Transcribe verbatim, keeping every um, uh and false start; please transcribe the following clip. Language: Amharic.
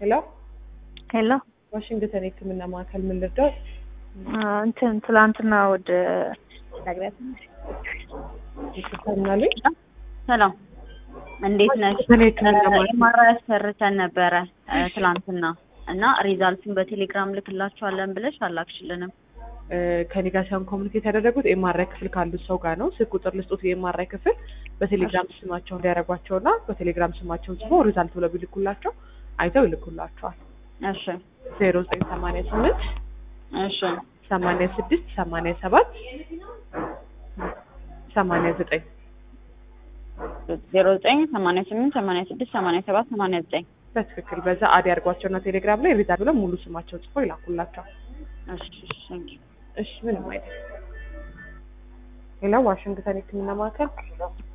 ሄሎ ሄሎ ዋሽንግተን የህክምና ማዕከል ምን ልርዳው? እንትን ትላንትና ወደ ነግሪያት ይከታተላል። ሰላም እንዴት ነሽ? ኤምአርአይ ሰርተን ነበረ ትላንትና እና ሪዛልቱን በቴሌግራም ልክላችኋለን ብለሽ አላክሽልንም። ከኔ ጋር ሳይሆን ኮሙኒኬት ያደረጉት ኤምአርአይ ክፍል ካሉት ሰው ጋር ነው። ስልክ ቁጥር ልስጦት የኤምአርአይ ክፍል በቴሌግራም ስማቸውን እንዲያረጓቸውና በቴሌግራም ስማቸውን ጽፎ ሪዛልት ብለው ቢልኩላቸው አይተው ይልኩላቸዋል። እሺ ዜሮ ዘጠኝ ሰማንያ ስምንት እሺ ሰማንያ ስድስት ሰማንያ ሰባት ሰማንያ ዘጠኝ ዜሮ ዘጠኝ ሰማንያ ስምንት ሰማንያ ስድስት ሰማንያ ሰባት ሰማንያ ዘጠኝ በትክክል በዛ አድ ያርጓቸውና ቴሌግራም ላይ ሪዛልት ብለው ሙሉ ስማቸውን ጽፎ ይላኩላቸው። እሺ ቴንክ ዩ እሺ ምንም አይደል። ሌላ ዋሽንግተን የህክምና ማዕከል